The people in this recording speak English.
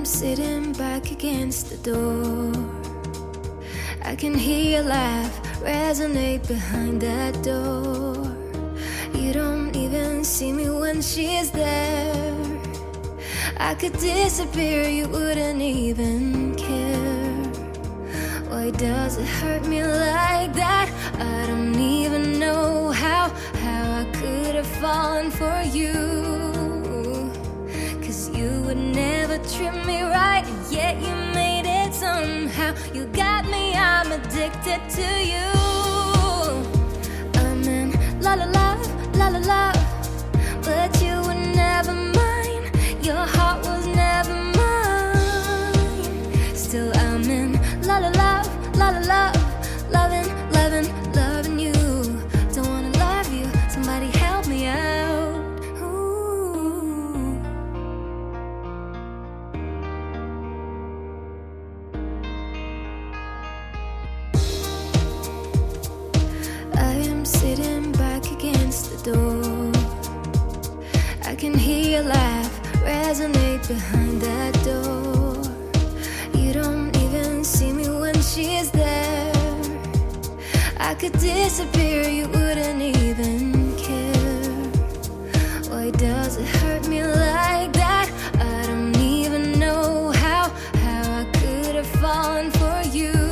sitting back against the door. I can hear your laugh resonate behind that door. You don't even see me when she's there. I could disappear, you wouldn't even care. Why does it hurt me like that? I don't even know how I could have fallen for you. Cause you would never treat me right, and yet you made it somehow. You got me, I'm addicted to you. I'm in la la love, la la love, but you were never mine. Your heart was never mine. Still I'm in la la love, la la love, loving, loving, loving you. Don't wanna love you, somebody help me out. Ooh. I am sitting back against the door. I can hear your laugh resonate behind that door. You don't even see me when she's there. I could disappear, you wouldn't even care. Why does it hurt me like that? I don't even know how I could have fallen for you.